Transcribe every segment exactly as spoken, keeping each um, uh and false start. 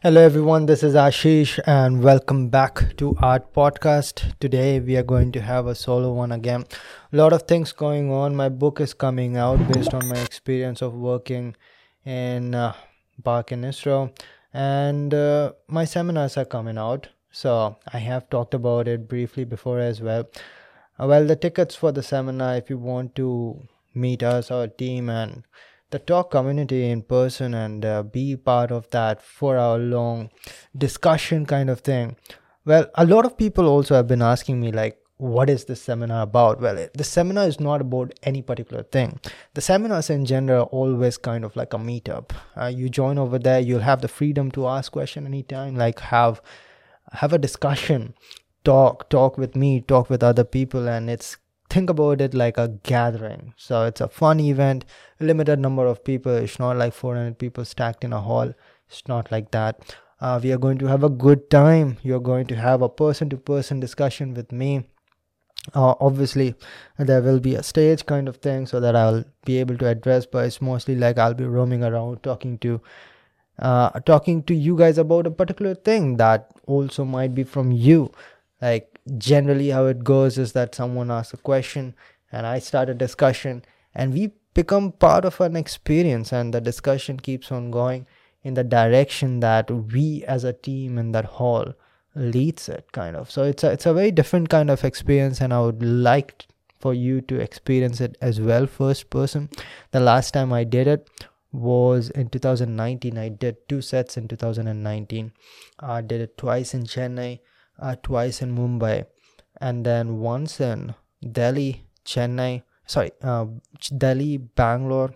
Hello everyone, this is Ashish and welcome back to Art Podcast. Today we are going to have a solo one again. A lot of things going on. My book is coming out based on my experience of working in uh, Park in Israel, and uh, my seminars are coming out. So I have talked about it briefly before as well. Uh, well, the tickets for the seminar, if you want to meet us, our team, and the talk community in person and uh, be part of that four hour long discussion kind of thing. Well, a lot of people also have been asking me, like, what is this seminar about? Well, it, the seminar is not about any particular thing. The seminars in general are always kind of like a meetup. Uh, you join over there, you'll have the freedom to ask question anytime, like have have a discussion, talk, talk with me, talk with other people, and it's think about it like a gathering. So it's a fun event, limited number of people. It's not like four hundred people stacked in a hall. It's not like that. Uh, we are going to have a good time. You're going to have a person to person discussion with me. Uh, obviously, there will be a stage kind of thing so that I'll be able to address, but it's mostly like I'll be roaming around talking to uh, talking to you guys about a particular thing that also might be from you. Like, generally how it goes is that someone asks a question and I start a discussion, and we become part of an experience, and the discussion keeps on going in the direction that we as a team in that hall leads it, kind of. So it's a, it's a very different kind of experience, and I would like for you to experience it as well first person. The last time I did it was in two thousand nineteen. I did two sets in two thousand nineteen. I did it twice in Chennai, uh, twice in Mumbai, and then once in Delhi, Chennai, sorry, uh, Delhi, Bangalore,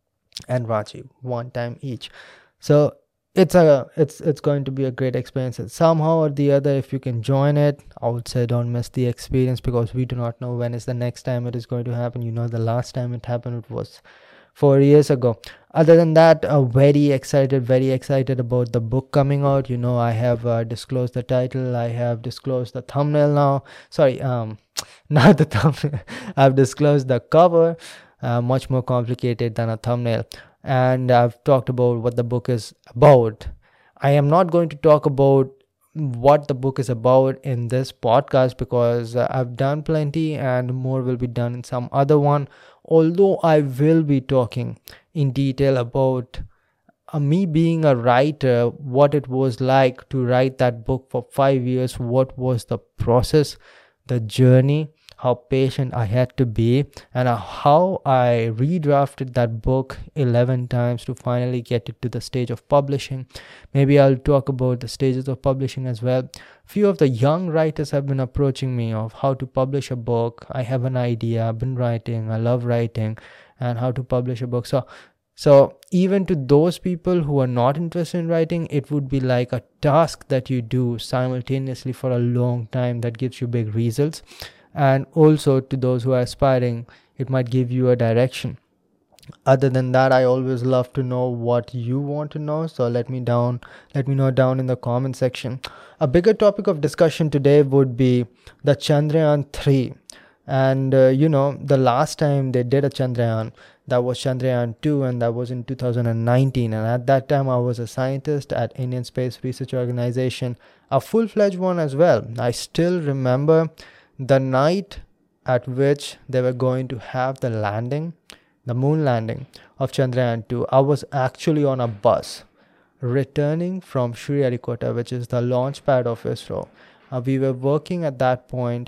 and Ranchi, one time each. So it's a it's it's going to be a great experience. And somehow or the other, if you can join it, I would say don't miss the experience, because we do not know when is the next time it is going to happen. You know, the last time it happened, it was four years ago. Other than that, uh, very excited, very excited about the book coming out. You know, I have uh, disclosed the title. I have disclosed the thumbnail now. Sorry, um, not the thumbnail. I've disclosed the cover. Uh, much more complicated than a thumbnail. And I've talked about what the book is about. I am not going to talk about what the book is about in this podcast, because uh, I've done plenty and more will be done in some other one. Although I will be talking in detail about uh, me being a writer, what it was like to write that book for five years, what was the process, the journey, how patient I had to be, and uh, how I redrafted that book eleven times to finally get it to the stage of publishing. Maybe I'll talk about the stages of publishing as well. Few of the young writers have been approaching me of how to publish a book. I have an idea, I've been writing, I love writing, and how to publish a book. So so even to those people who are not interested in writing, it would be like a task that you do simultaneously for a long time that gives you big results. And also to those who are aspiring, it might give you a direction. Other than that, I always love to know what you want to know, so let me down let me know down in the comment section. A bigger topic of discussion today would be the Chandrayaan three. And uh, you know, the last time they did a Chandrayaan, that was Chandrayaan two, and that was in two thousand nineteen. And at that time I was a scientist at Indian Space Research Organization, a full-fledged one as well. I still remember the night at which they were going to have the landing, the moon landing of Chandrayaan two. I was actually on a bus returning from Sriharikota, which is the launch pad of ISRO. Uh, we were working at that point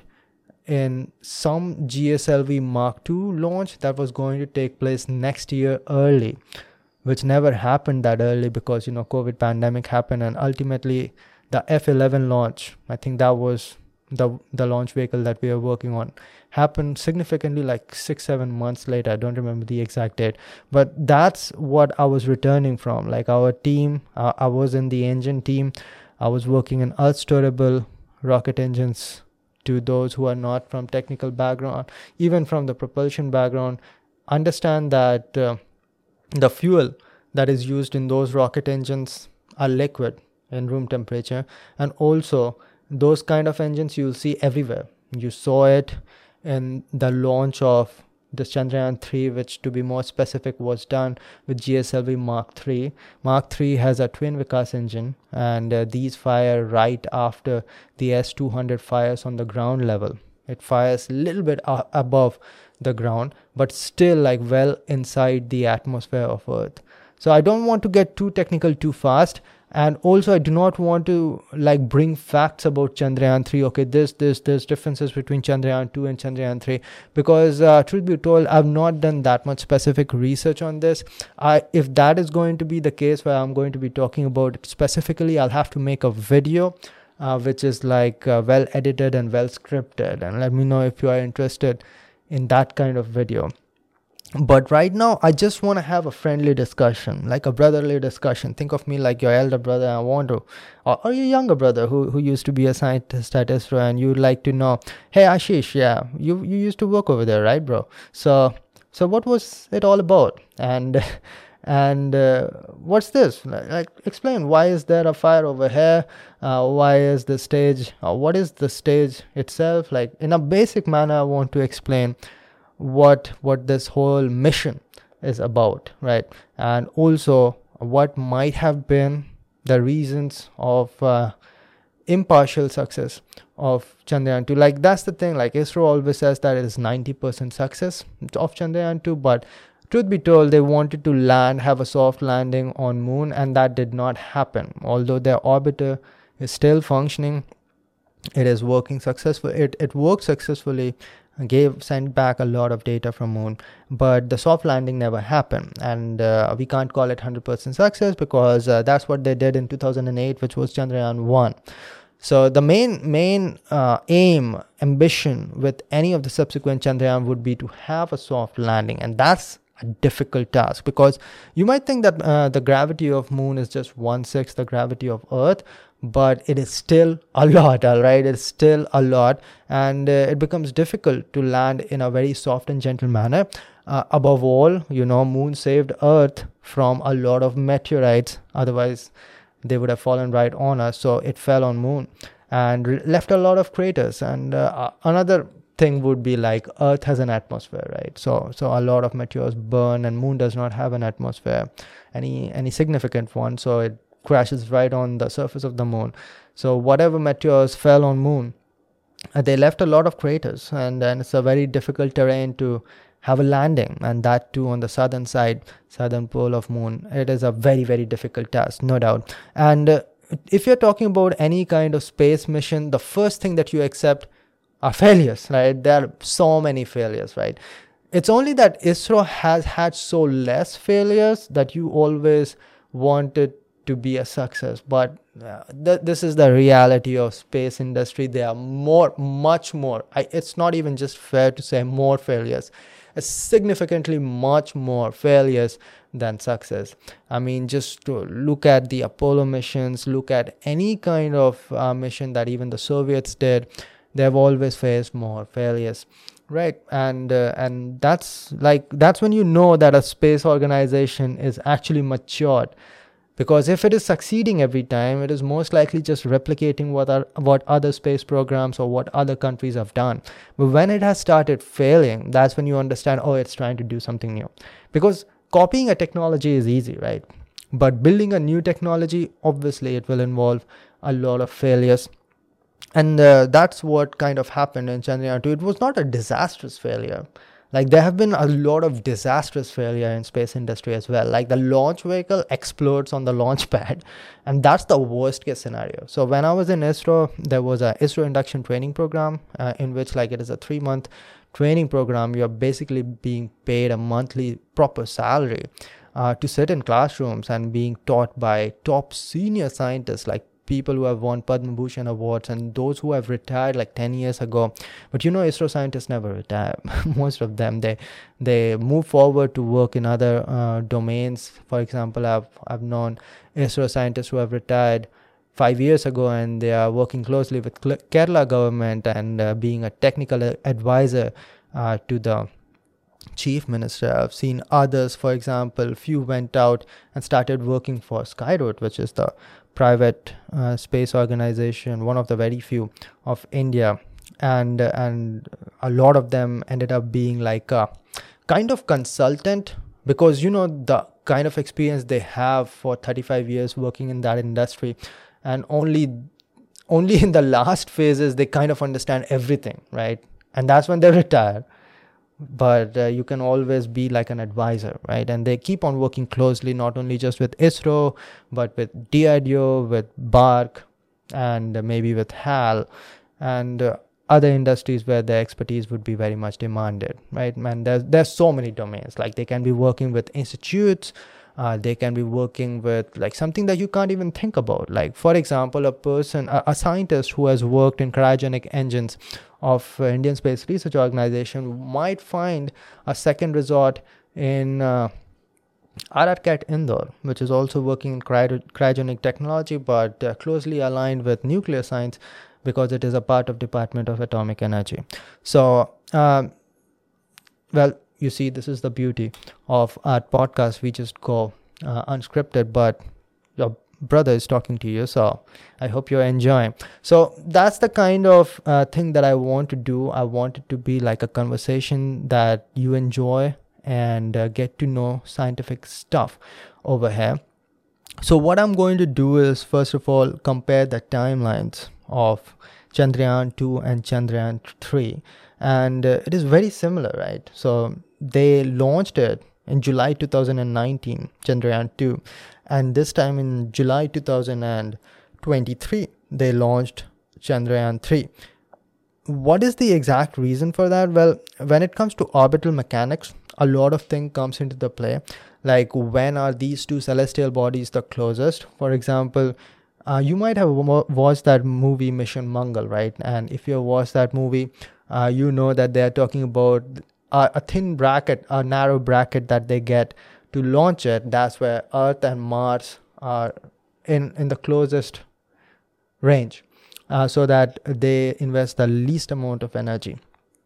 in some G S L V Mark two launch that was going to take place next year early, which never happened that early because, you know, COVID pandemic happened, and ultimately the F eleven launch, I think that was the the launch vehicle that we are working on, happened significantly like six seven months later. I don't remember the exact date, but that's what I was returning from. Like, our team, uh, I was in the engine team. I was working in earth storable rocket engines. To those who are not from technical background, even from the propulsion background, understand that uh, the fuel that is used in those rocket engines are liquid in room temperature, and also those kind of engines you'll see everywhere. You saw it in the launch of this Chandrayaan three, which to be more specific was done with G S L V Mark three. Mark three has a twin Vikas engine, and uh, these fire right after the S two hundred fires on the ground level. It fires a little bit uh, above the ground, but still like well inside the atmosphere of Earth. So I don't want to get too technical too fast. And also, I do not want to like bring facts about Chandrayaan three. Okay, this, this, this differences between Chandrayaan two and Chandrayaan three. Because uh, truth be told, I've not done that much specific research on this. I, if that is going to be the case where I'm going to be talking about it specifically, I'll have to make a video uh, which is like uh, well edited and well scripted. And let me know if you are interested in that kind of video. But right now, I just want to have a friendly discussion, like a brotherly discussion. Think of me like your elder brother. I want to, or, or your younger brother who, who used to be a scientist at ISRO, and you'd like to know, hey Ashish, yeah, you you used to work over there, right, bro? So so what was it all about? And and uh, what's this? Like, like, explain, why is there a fire over here? Uh, why is the stage? Uh, what is the stage itself? Like in a basic manner, I want to explain what what this whole mission is about, right? And also what might have been the reasons of uh, impartial success of Chandrayaan two. Like that's the thing, like ISRO always says that it is ninety percent success of Chandrayaan two, but truth be told, they wanted to land, have a soft landing on moon, and that did not happen. Although their orbiter is still functioning, it is working successfully, it, it worked successfully, gave sent back a lot of data from moon, but the soft landing never happened. And uh, we can't call it one hundred percent success, because uh, that's what they did in two thousand eight, which was Chandrayaan one. So the main main uh, aim, ambition with any of the subsequent Chandrayaan would be to have a soft landing, and that's a difficult task, because you might think that uh, the gravity of moon is just one-sixth the gravity of Earth, but it is still a lot, all right? It's still a lot, and uh, it becomes difficult to land in a very soft and gentle manner. Uh, above all, you know, moon saved Earth from a lot of meteorites, otherwise they would have fallen right on us. So it fell on moon and re- left a lot of craters. And uh, another thing would be like Earth has an atmosphere, right? So so a lot of meteors burn, and moon does not have an atmosphere, any any significant one. So it crashes right on the surface of the moon. So whatever meteors fell on moon, uh, they left a lot of craters, and then it's a very difficult terrain to have a landing, and that too on the southern side, southern pole of moon. It is a very very difficult task, no doubt. And uh, if you're talking about any kind of space mission, the first thing that you accept are failures, right? There are so many failures, right? It's only that ISRO has had so less failures that you always wanted to be a success. But uh, th- this is the reality of space industry. There are more, much more. I, it's not even just fair to say more failures. It's significantly much more failures than success. I mean, just to look at the Apollo missions, look at any kind of uh, mission that even the Soviets did, they've always faced more failures, right? And uh, and that's like that's when you know that a space organization is actually matured, because if it is succeeding every time, it is most likely just replicating what are what other space programs or what other countries have done. But when it has started failing, that's when you understand, oh, it's trying to do something new. Because copying a technology is easy, right? But building a new technology, obviously it will involve a lot of failures. And uh, that's what kind of happened in Chandrayaan two. It was not a disastrous failure. Like there have been a lot of disastrous failure in space industry as well. Like the launch vehicle explodes on the launch pad, and that's the worst case scenario. So when I was in ISRO, there was a ISRO induction training program uh, in which like it is a three month training program. You're basically being paid a monthly proper salary uh, to sit in classrooms and being taught by top senior scientists, like people who have won Padma Bhushan awards and those who have retired like ten years ago. But you know, ISRO scientists never retire. Most of them, they they move forward to work in other uh, domains. For example, I've I've known ISRO scientists who have retired five years ago, and they are working closely with Kerala government and uh, being a technical advisor uh, to the chief minister. I've seen others, for example, few went out and started working for Skyroot, which is the private uh, space organization, one of the very few of India, and uh, and a lot of them ended up being like uh, kind of consultant, because you know the kind of experience they have for thirty-five years working in that industry, and only only in the last phases they kind of understand everything, right? And that's when they retire. But uh, you can always be like an advisor, right? And they keep on working closely, not only just with ISRO, but with D R D O, with BARC, and uh, maybe with HAL, and uh, other industries where their expertise would be very much demanded, right? Man, there's there's so many domains. Like they can be working with institutes, uh, they can be working with like something that you can't even think about. Like for example, a person, a, a scientist who has worked in cryogenic engines of uh, Indian Space Research Organization might find a second resort in uh, R R CAT Indore, which is also working in cryo- cryogenic technology, but uh, closely aligned with nuclear science, because it is a part of Department of Atomic Energy. So, um, well, you see, this is the beauty of our podcast. We just go uh, unscripted, but your brother is talking to you, so I hope you're enjoying. So that's the kind of uh, thing that I want to do. I want it to be like a conversation that you enjoy and uh, get to know scientific stuff over here. So what I'm going to do is, first of all, compare the timelines of Chandrayaan two and Chandrayaan three, and uh, it is very similar, right? So they launched it in July two thousand nineteen, Chandrayaan two, and this time in July two thousand twenty-three they launched Chandrayaan three. What is the exact reason for that? Well, when it comes to orbital mechanics, a lot of things comes into the play, like when are these two celestial bodies the closest. For example, uh, you might have watched that movie Mission Mangal, right? And if you watched that movie, uh, you know that they are talking about a, a thin bracket, a narrow bracket that they get to launch it. That's where Earth and Mars are in in the closest range, uh, so that they invest the least amount of energy.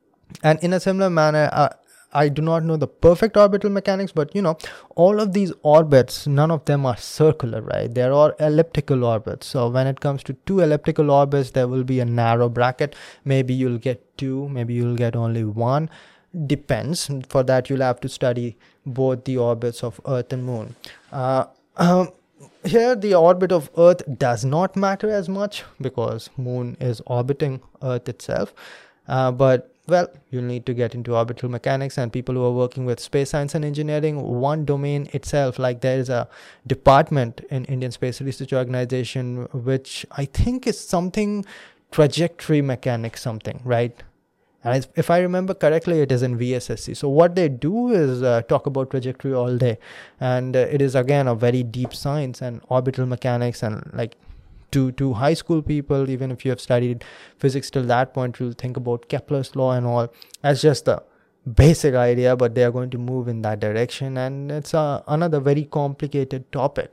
And in a similar manner, uh, I do not know the perfect orbital mechanics, but you know, all of these orbits, none of them are circular, right? They're all elliptical orbits. So when it comes to two elliptical orbits, there will be a narrow bracket. Maybe you'll get two, maybe you'll get only one. Depends. For that, you'll have to study both the orbits of Earth and Moon. Uh, um, here, the orbit of Earth does not matter as much because Moon is orbiting Earth itself. Uh, but well, you'll need to get into orbital mechanics, and people who are working with space science and engineering, one domain itself, like there is a department in Indian Space Research Organization, which I think is something trajectory mechanics something, right? And if I remember correctly, it is in V S S C. So what they do is uh, talk about trajectory all day. And uh, it is, again, a very deep science and orbital mechanics, and like to to high school people, even if you have studied physics till that point, you'll think about Kepler's law and all as just the basic idea, but they are going to move in that direction, and it's uh, another very complicated topic.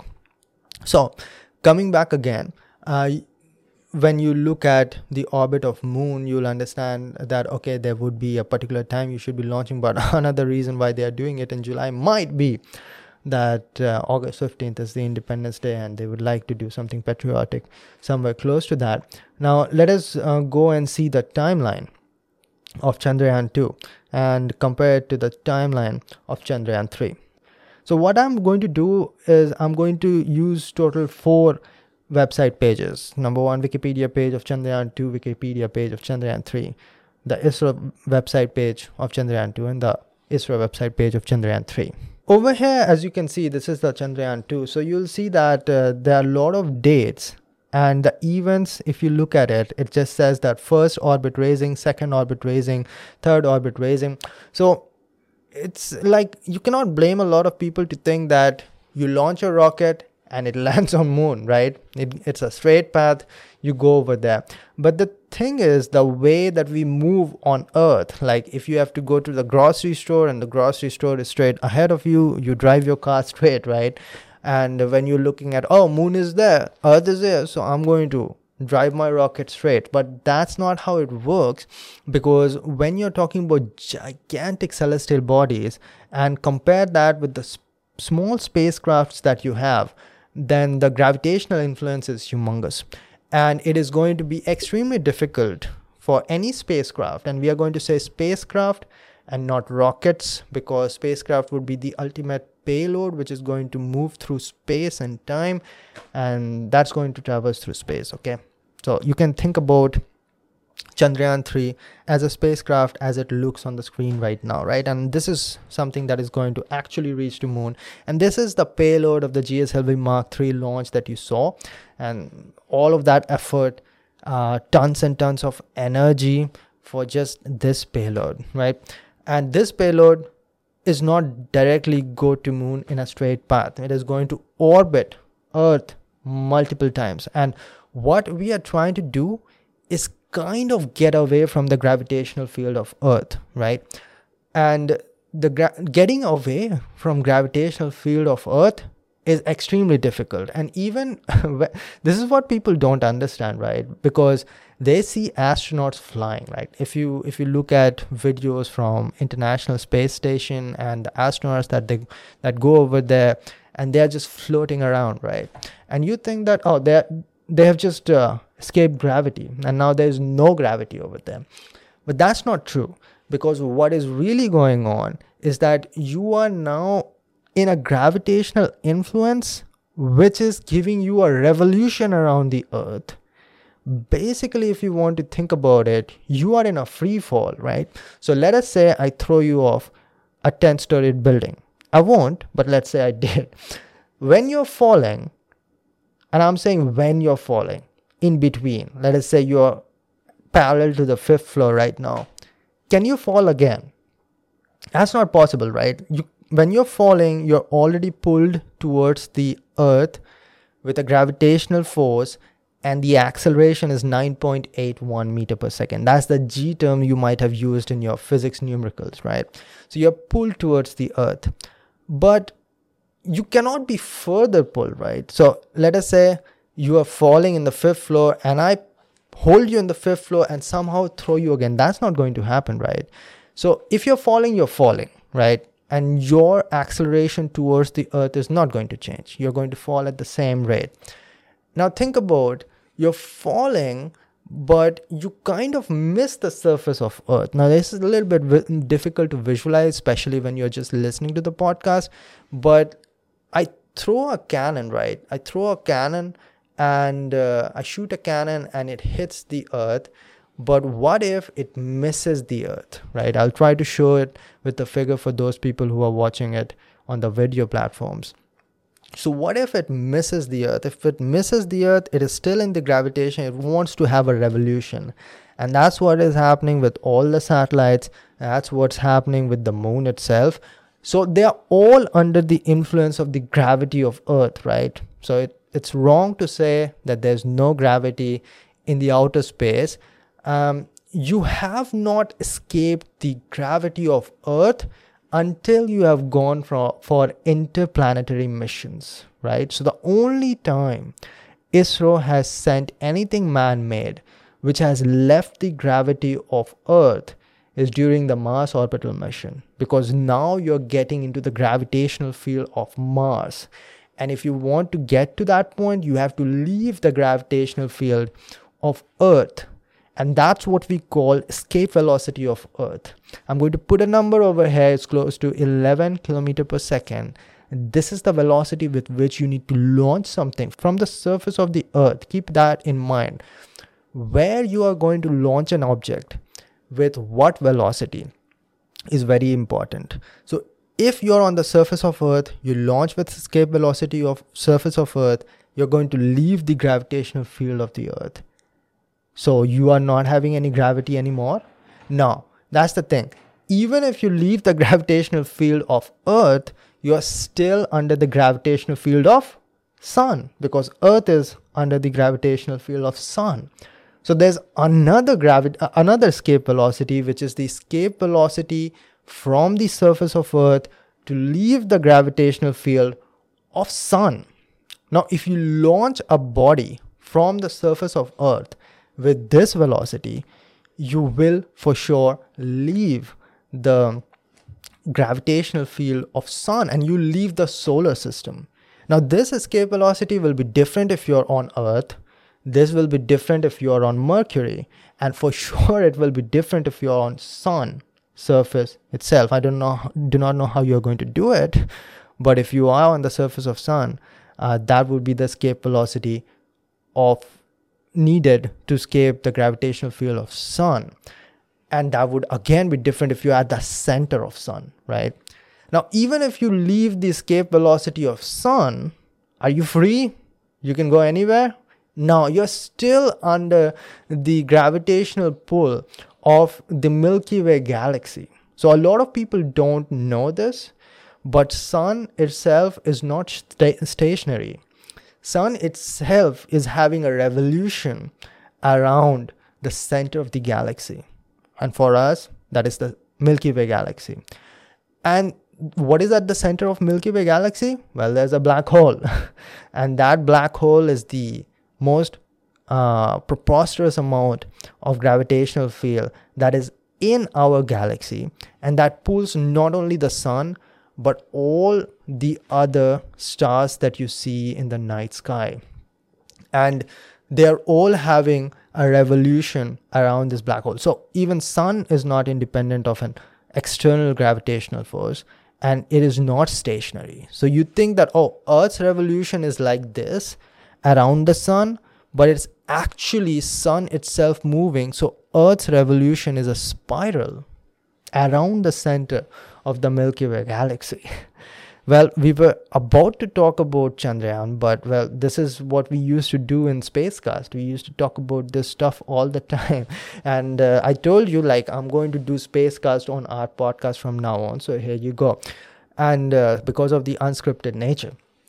So coming back again, uh, when you look at the orbit of Moon, you'll understand that okay, there would be a particular time you should be launching, but another reason why they are doing it in July might be that uh, August fifteenth is the Independence Day, and they would like to do something patriotic somewhere close to that. Now, let us uh, go and see the timeline of Chandrayaan two and compare it to the timeline of Chandrayaan three. So what I'm going to do is I'm going to use total four website pages. Number one, Wikipedia page of Chandrayaan two, Wikipedia page of Chandrayaan three, the ISRO website page of Chandrayaan two, and the ISRO website page of Chandrayaan three. Over here, as you can see, this is the Chandrayaan two. So you'll see that uh, there are a lot of dates, and the events, if you look at it, it just says that first orbit raising, second orbit raising, third orbit raising. So it's like you cannot blame a lot of people to think that you launch a rocket and it lands on Moon, right? It, it's a straight path, you go over there. But the thing is, the way that we move on Earth, like if you have to go to the grocery store and the grocery store is straight ahead of you, you drive your car straight, right? And when you're looking at, oh, Moon is there, Earth is there, so I'm going to drive my rocket straight. But that's not how it works, because when you're talking about gigantic celestial bodies and compare that with the sp- small spacecrafts that you have, then the gravitational influence is humongous, and it is going to be extremely difficult for any spacecraft, and we are going to say spacecraft and not rockets, because spacecraft would be the ultimate payload which is going to move through space and time, and that's going to traverse through space. Okay, so you can think about Chandrayaan three as a spacecraft as it looks on the screen right now, right? And this is something that is going to actually reach the moon, and this is the payload of the G S L V Mark three launch that you saw, and all of that effort, uh, tons and tons of energy for just this payload, right? And this payload is not directly go to moon in a straight path. It is going to orbit Earth multiple times, and what we are trying to do is kind of get away from the gravitational field of Earth, right? And the gra- getting away from gravitational field of Earth is extremely difficult. And even this is what people don't understand, right? Because they see astronauts flying, right? If you if you look at videos from International Space Station and the astronauts that they that go over there, and they're just floating around, right? And you think that, oh, they're they have just uh, escaped gravity and now there's no gravity over them. But that's not true, because what is really going on is that you are now in a gravitational influence which is giving you a revolution around the Earth. Basically, if you want to think about it, you are in a free fall, right? So let us say I throw you off a ten-storied building. I won't, but let's say I did. When you're falling, and I'm saying when you're falling, in between, let us say you're parallel to the fifth floor right now, can you fall again? That's not possible, right? You, when you're falling, you're already pulled towards the Earth with a gravitational force, and the acceleration is nine point eight one meter per second. That's the G term you might have used in your physics numericals, right? So you're pulled towards the Earth, but you cannot be further pulled, right? So let us say you are falling in the fifth floor and I hold you in the fifth floor and somehow throw you again. That's not going to happen, right? So if you're falling, you're falling, right? And your acceleration towards the Earth is not going to change. You're going to fall at the same rate. Now think about, you're falling, but you kind of miss the surface of Earth. Now this is a little bit vi- difficult to visualize, especially when you're just listening to the podcast, but I throw a cannon, right? I throw a cannon and uh, I shoot a cannon and it hits the Earth. But what if it misses the Earth, right? I'll try to show it with the figure for those people who are watching it on the video platforms. So what if it misses the Earth? If it misses the Earth, it is still in the gravitation. It wants to have a revolution. And that's what is happening with all the satellites. That's what's happening with the moon itself. So they are all under the influence of the gravity of Earth, right? So it, it's wrong to say that there's no gravity in the outer space. Um, you have not escaped the gravity of Earth until you have gone for, for interplanetary missions, right? So the only time ISRO has sent anything man-made which has left the gravity of Earth is during the Mars orbital mission, because now you're getting into the gravitational field of Mars. And if you want to get to that point, you have to leave the gravitational field of Earth. And that's what we call escape velocity of Earth. I'm going to put a number over here. It's close to eleven kilometers per second. This is the velocity with which you need to launch something from the surface of the Earth. Keep that in mind. Where you are going to launch an object with what velocity is very important. So if you're on the surface of Earth, you launch with escape velocity of surface of Earth, you're going to leave the gravitational field of the Earth. So you are not having any gravity anymore. No, that's the thing. Even if you leave the gravitational field of Earth, you are still under the gravitational field of Sun, because Earth is under the gravitational field of Sun. So there's another gravity, uh, another escape velocity, which is the escape velocity from the surface of Earth to leave the gravitational field of Sun. Now, if you launch a body from the surface of Earth with this velocity, you will for sure leave the gravitational field of Sun and you leave the solar system. Now, this escape velocity will be different if you're on Earth. This will be different if you're on Mercury, and for sure it will be different if you're on Sun. surface itself. I don't know, do not know how you're going to do it, but if you are on the surface of sun, uh, that would be the escape velocity of needed to escape the gravitational field of sun. And that would again be different if you're at the center of sun, right? Now, even if you leave the escape velocity of sun, are you free? You can go anywhere? No, you're still under the gravitational pull of the Milky Way galaxy. So a lot of people don't know this, but sun itself is not sta- stationary. Sun itself is having a revolution around the center of the galaxy. And for us, that is the Milky Way galaxy. And what is at the center of Milky Way galaxy? Well, there's a black hole. And that black hole is the most uh, preposterous amount of gravitational field that is in our galaxy. And that pulls not only the sun, but all the other stars that you see in the night sky. And they're all having a revolution around this black hole. So even sun is not independent of an external gravitational force, and it is not stationary. So you think that, oh, Earth's revolution is like this around the sun, but it's actually sun itself moving. So Earth's revolution is a spiral around the center of the Milky Way galaxy. Well, we were about to talk about Chandrayaan, but well, this is what we used to do in Spacecast. We used to talk about this stuff all the time. And uh, I told you, like, I'm going to do Spacecast on our podcast from now on. So here you go. And uh, because of the unscripted nature,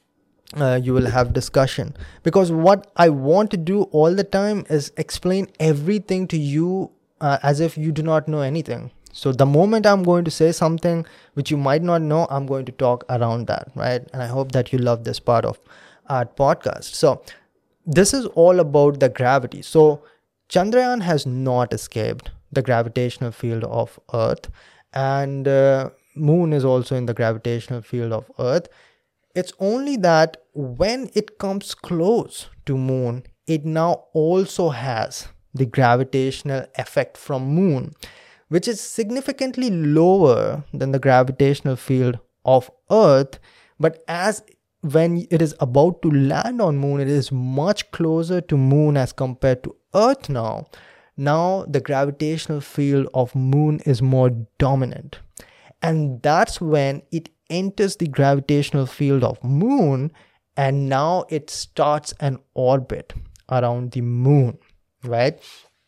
uh, you will have discussion. Because what I want to do all the time is explain everything to you uh, as if you do not know anything. So the moment I'm going to say something which you might not know, I'm going to talk around that, right? And I hope that you love this part of our podcast. So this is all about the gravity. So Chandrayaan has not escaped the gravitational field of Earth, and uh, Moon is also in the gravitational field of Earth. It's only that when it comes close to Moon, it now also has the gravitational effect from Moon, which is significantly lower than the gravitational field of Earth. But as when it is about to land on Moon, it is much closer to Moon as compared to Earth now. Now the gravitational field of Moon is more dominant. And that's when it enters the gravitational field of Moon, and now it starts an orbit around the Moon, right?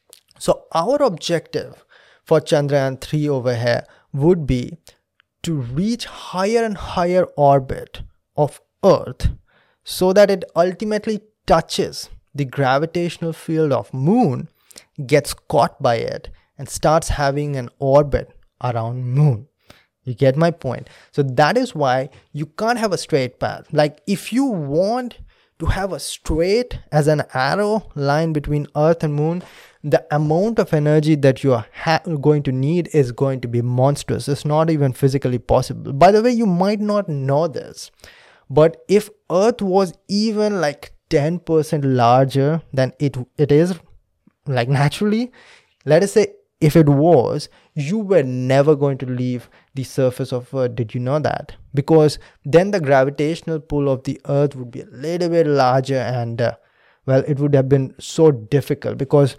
So our objective for Chandrayaan three over here would be to reach higher and higher orbit of Earth so that it ultimately touches the gravitational field of Moon, gets caught by it, and starts having an orbit around Moon. You get my point? So that is why you can't have a straight path. Like if you want to have a straight as an arrow line between Earth and Moon, the amount of energy that you are ha- going to need is going to be monstrous. It's not even physically possible. By the way, you might not know this, but if Earth was even like ten percent larger than it it is, like naturally, let us say if it was, you were never going to leave the surface of Earth. Did you know that? Because then the gravitational pull of the Earth would be a little bit larger, and uh, well, it would have been so difficult. Because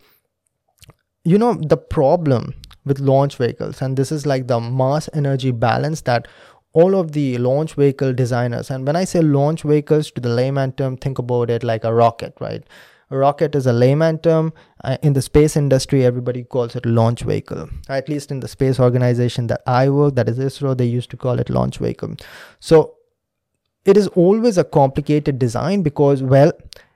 you know, the problem with launch vehicles, and this is like the mass energy balance that all of the launch vehicle designers, and when I say launch vehicles to the layman term, think about it like a rocket, right? A rocket is a layman term. Uh, in the space industry, everybody calls it launch vehicle. At least in the space organization that I work, that is ISRO, they used to call it launch vehicle. So it is always a complicated design because, well,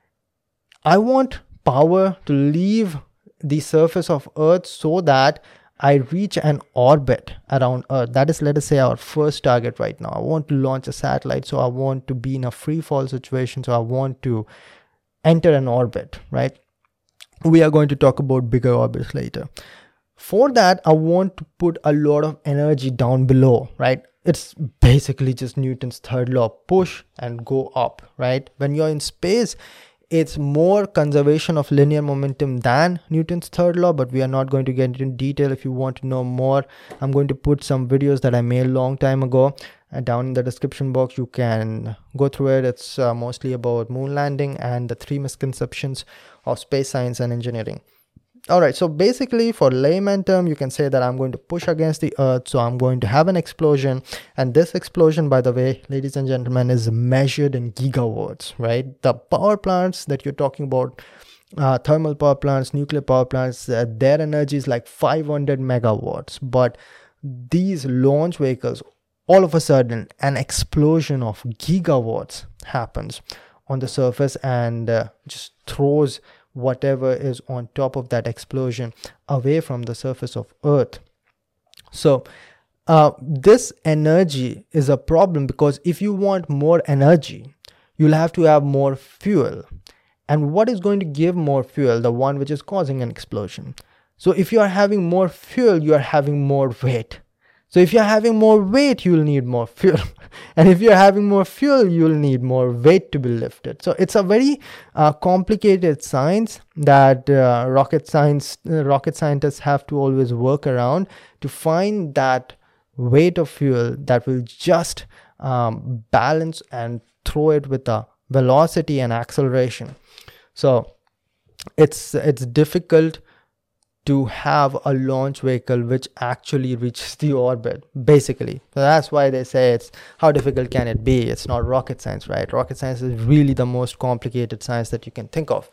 I want power to leave the surface of Earth so that I reach an orbit around Earth. That is, let us say, our first target right now. I want to launch a satellite, so I want to be in a free fall situation, so I want to enter an orbit, right? We are going to talk about bigger orbits later. For that, I want to put a lot of energy down below, right? It's basically just Newton's third law, push and go up, right? When you're in space, it's more conservation of linear momentum than Newton's third law, but we are not going to get into detail. If you want to know more, I'm going to put some videos that I made a long time ago uh, down in the description box. You can go through it. It's uh, mostly about moon landing and the three misconceptions of space science and engineering. All right, so basically for layman term, you can say that I'm going to push against the earth, so I'm going to have an explosion. And this explosion, by the way, ladies and gentlemen, is measured in gigawatts, right? The power plants that you're talking about, uh, thermal power plants, nuclear power plants, uh, their energy is like five hundred megawatts. But these launch vehicles, all of a sudden, an explosion of gigawatts happens on the surface and uh, just throws whatever is on top of that explosion away from the surface of Earth. So uh, this energy is a problem, because if you want more energy, you'll have to have more fuel. And what is going to give more fuel? The one which is causing an explosion. So if you are having more fuel, you are having more weight. So if you're having more weight, you'll need more fuel. And if you're having more fuel, you'll need more weight to be lifted. So it's a very uh, complicated science that uh, rocket science, uh, rocket scientists have to always work around to find that weight of fuel that will just um, balance and throw it with a velocity and acceleration. So it's it's difficult to have a launch vehicle which actually reaches the orbit, basically. So that's why they say it's, how difficult can it be? It's not rocket science, right? Rocket science is really the most complicated science that you can think of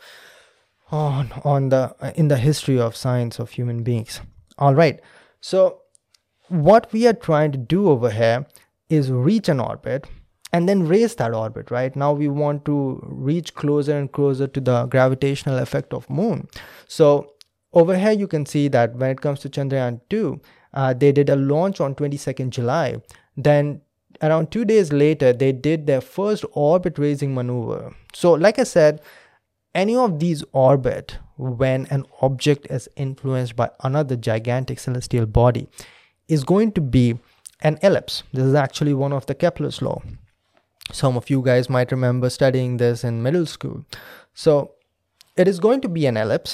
on, on the in the history of science of human beings. All right. So what we are trying to do over here is reach an orbit and then raise that orbit, right? Now we want to reach closer and closer to the gravitational effect of moon. So over here, you can see that when it comes to Chandrayaan two, uh, they did a launch on twenty-second July. Then around two days later, they did their first orbit raising maneuver. So like I said, any of these orbit, when an object is influenced by another gigantic celestial body, is going to be an ellipse. This is actually one of the Kepler's law. Some of you guys might remember studying this in middle school. So it is going to be an ellipse.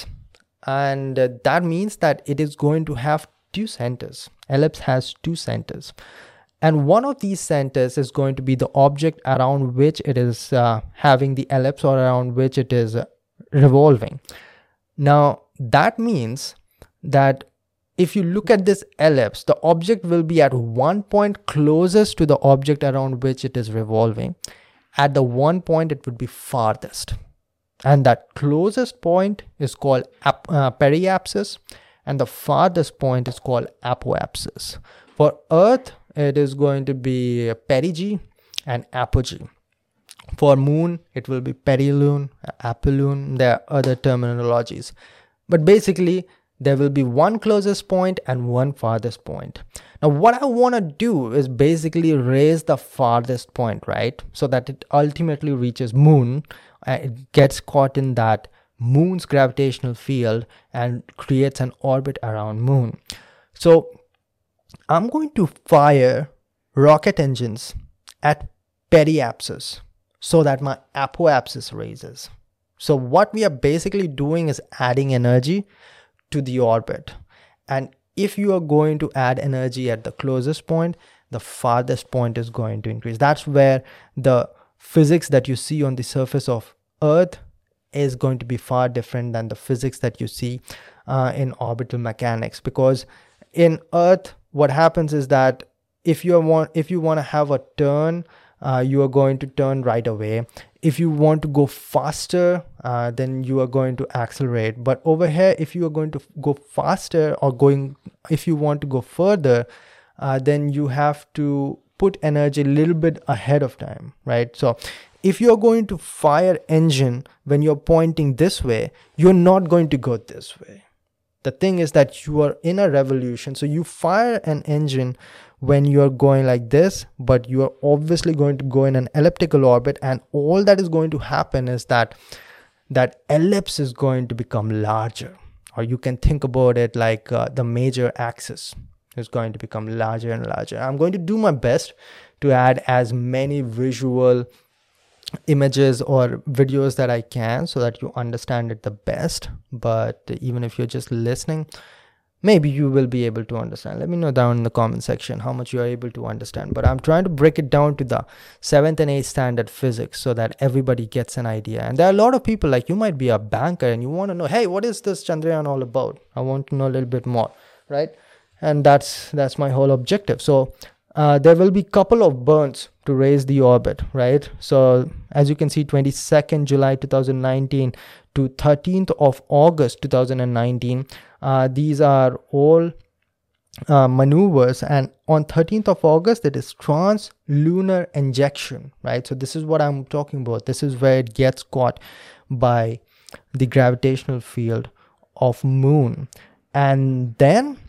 And uh, that means that it is going to have two centers. Ellipse has two centers. And one of these centers is going to be the object around which it is uh, having the ellipse, or around which it is uh, revolving. Now, that means that if you look at this ellipse, the object will be at one point closest to the object around which it is revolving. At the one point, it would be farthest. And that closest point is called ap uh, periapsis, and the farthest point is called apoapsis. For Earth, it is going to be perigee and apogee. For Moon, it will be perilune, apolune. There are other terminologies. But basically, there will be one closest point and one farthest point. Now, what I want to do is basically raise the farthest point, right? So that it ultimately reaches Moon. Uh, it gets caught in that Moon's gravitational field and creates an orbit around Moon. So I'm going to fire rocket engines at periapsis so that my apoapsis raises. So what we are basically doing is adding energy to the orbit. And if you are going to add energy at the closest point, the farthest point is going to increase. That's where the physics that you see on the surface of Earth is going to be far different than the physics that you see uh, in orbital mechanics. Because in Earth, what happens is that if you want if you want to have a turn, uh, you are going to turn right away. If you want to go faster, uh, then you are going to accelerate. But over here, if you are going to go faster, or going, if you want to go further, uh, then you have to put energy a little bit ahead of time, right? So if you're going to fire engine when you're pointing this way, you're not going to go this way. The thing is that you are in a revolution. So you fire an engine when you're going like this, but you are obviously going to go in an elliptical orbit, and all that is going to happen is that that ellipse is going to become larger. Or you can think about it like uh, the major axis is going to become larger and larger. I'm going to do my best to add as many visual images or videos that I can so that you understand it the best. But even if you're just listening, maybe you will be able to understand. Let me know down in the comment section how much you are able to understand. But I'm trying to break it down to the seventh and eighth standard physics so that everybody gets an idea. And there are a lot of people, like you might be a banker and you want to know, hey, what is this Chandrayaan all about? I want to know a little bit more, right? And that's that's my whole objective. So uh, there will be couple of burns to raise the orbit, right? So as you can see, twenty-second July two thousand nineteen to thirteenth of August two thousand nineteen, uh, these are all uh, maneuvers, and on thirteenth of August it is trans-lunar injection, right? So this is what I'm talking about. This is where it gets caught by the gravitational field of moon. And then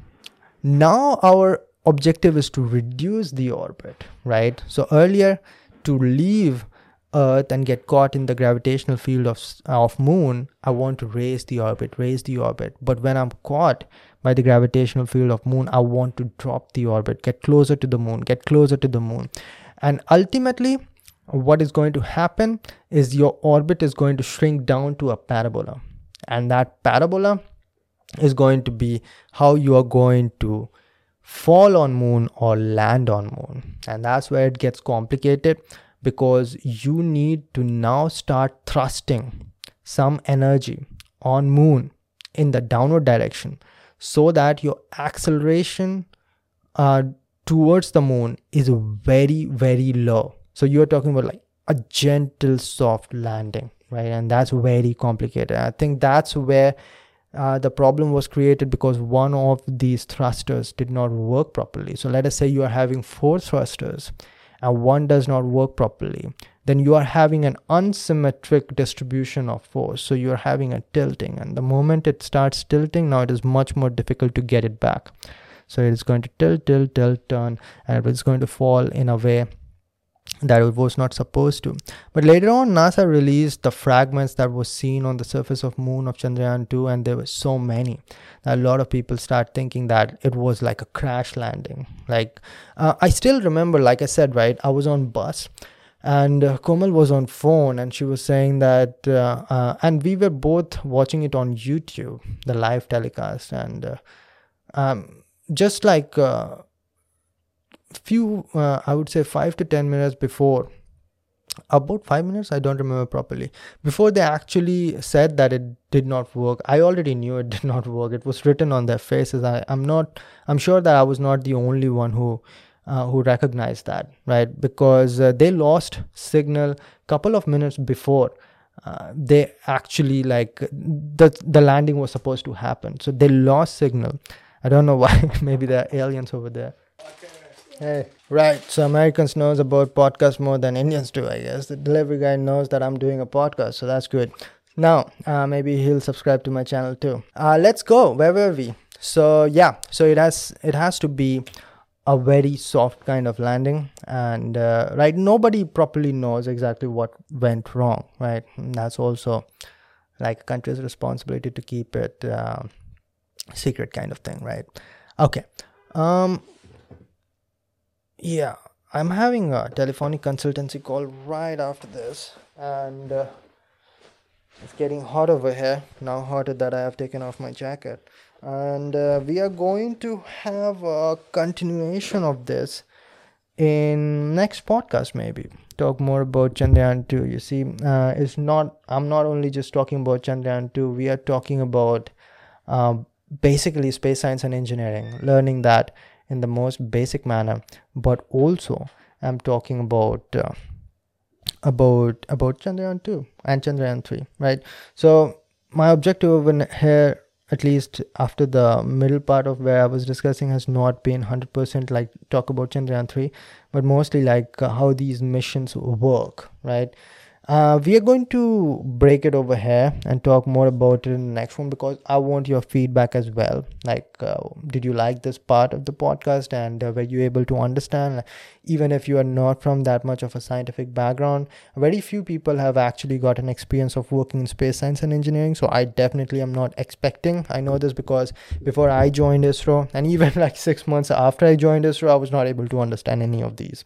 now our objective is to reduce the orbit, right? So earlier, to leave Earth and get caught in the gravitational field of of moon, I want to raise the orbit, raise the orbit. But when I'm caught by the gravitational field of moon, I want to drop the orbit, get closer to the moon, get closer to the moon. And ultimately, what is going to happen is your orbit is going to shrink down to a parabola. And that parabola is going to be how you are going to fall on moon or land on moon. And that's where it gets complicated, because you need to now start thrusting some energy on moon in the downward direction so that your acceleration uh, towards the moon is very, very low. So you're talking about like a gentle, soft landing, right? And that's very complicated. I think that's where Uh, the problem was created, because one of these thrusters did not work properly. So let us say you are having four thrusters and one does not work properly. Then you are having an unsymmetric distribution of force. So you are having a tilting, and the moment it starts tilting, now it is much more difficult to get it back. So it is going to tilt, tilt, tilt, turn, and it is going to fall in a way that it was not supposed to. But later on, NASA released the fragments that was seen on the surface of moon of Chandrayaan two, and there were so many that a lot of people start thinking that it was like a crash landing. Like uh, I still remember, like I said, right, I was on bus and uh, Komal was on phone, and she was saying that uh, uh, and we were both watching it on YouTube, the live telecast, and uh, um, just like uh, few uh, I would say five to ten minutes before, about five minutes, I don't remember properly, before they actually said that it did not work, I already knew it did not work. It was written on their faces. I, I'm not I'm sure that I was not the only one who uh, who recognized that, right? Because uh, they lost signal couple of minutes before uh, they actually like the the landing was supposed to happen. So they lost signal. I don't know why. Maybe there are aliens over there. Hey, right. So Americans knows about podcasts more than Indians do, I guess. The delivery guy knows that I'm doing a podcast, so that's good. Now, uh, maybe he'll subscribe to my channel too. Uh, let's go. Where were we? So yeah, so it has it has to be a very soft kind of landing, and uh, right, nobody properly knows exactly what went wrong, right? And that's also like a country's responsibility to keep it uh, secret kind of thing, right? Okay. Um. Yeah, I'm having a telephonic consultancy call right after this, and uh, it's getting hot over here, now hotter that I have taken off my jacket, and uh, we are going to have a continuation of this in next podcast. Maybe talk more about Chandrayaan two. You see, uh, it's not I'm not only just talking about Chandrayaan two, we are talking about uh, basically space science and engineering, learning that in the most basic manner, but also I'm talking about uh, about about Chandrayaan two and Chandrayaan three, right? So my objective over here, at least after the middle part of where I was discussing, has not been one hundred percent like talk about Chandrayaan three, but mostly like uh, how these missions work, right? Uh, we are going to break it over here and talk more about it in the next one, because I want your feedback as well. Like, uh, did you like this part of the podcast, and uh, were you able to understand? Even if you are not from that much of a scientific background, very few people have actually got an experience of working in space science and engineering. So I definitely am not expecting. I know this because before I joined ISRO, and even like six months after I joined ISRO, I was not able to understand any of these.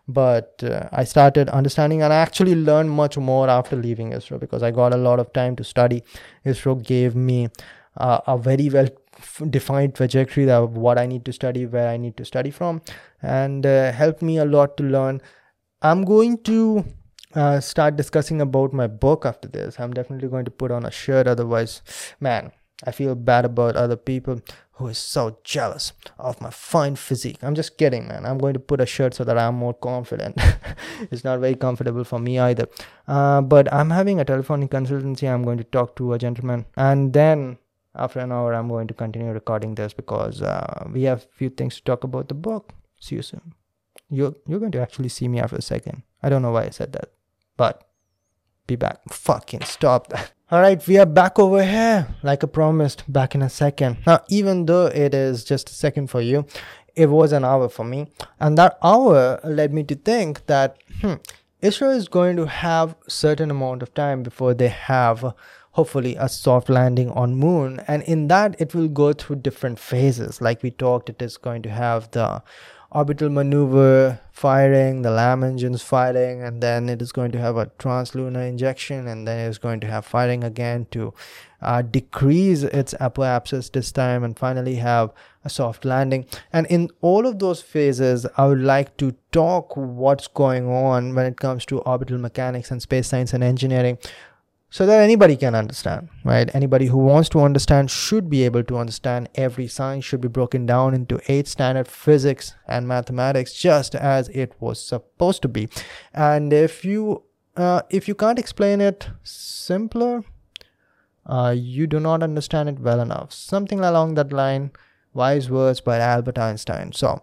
But uh, I started understanding, and I actually learned much more after leaving ISRO because I got a lot of time to study. ISRO gave me uh, a very well defined trajectory of what I need to study, where I need to study from, and uh, helped me a lot to learn. I'm going to uh, start discussing about my book after this. I'm definitely going to put on a shirt, otherwise, man, I feel bad about other people who is so jealous of my fine physique. I'm just kidding, man. I'm going to put a shirt so that I'm more confident. It's not very comfortable for me either. Uh, but I'm having a telephonic consultancy. I'm going to talk to a gentleman, and then after an hour, I'm going to continue recording this because uh, we have a few things to talk about the book. See you soon. You're, you're going to actually see me after a second. I don't know why I said that, but be back. Fucking stop that. All right, we are back over here, like I promised, back in a second. Now, even though it is just a second for you, it was an hour for me. And that hour led me to think that hmm, ISRO is going to have a certain amount of time before they have hopefully a soft landing on moon, and in that it will go through different phases. Like we talked, it is going to have the orbital maneuver firing, the LAM engines firing, and then it is going to have a translunar injection, and then it is going to have firing again to uh, decrease its apoapsis this time, and finally have a soft landing. And in all of those phases, I would like to talk what's going on when it comes to orbital mechanics and space science and engineering, so that anybody can understand, right? Anybody who wants to understand should be able to understand. Every science should be broken down into eight standard physics and mathematics, just as it was supposed to be. And if you uh, if you can't explain it simpler, uh, you do not understand it well enough. Something along that line, wise words by Albert Einstein. So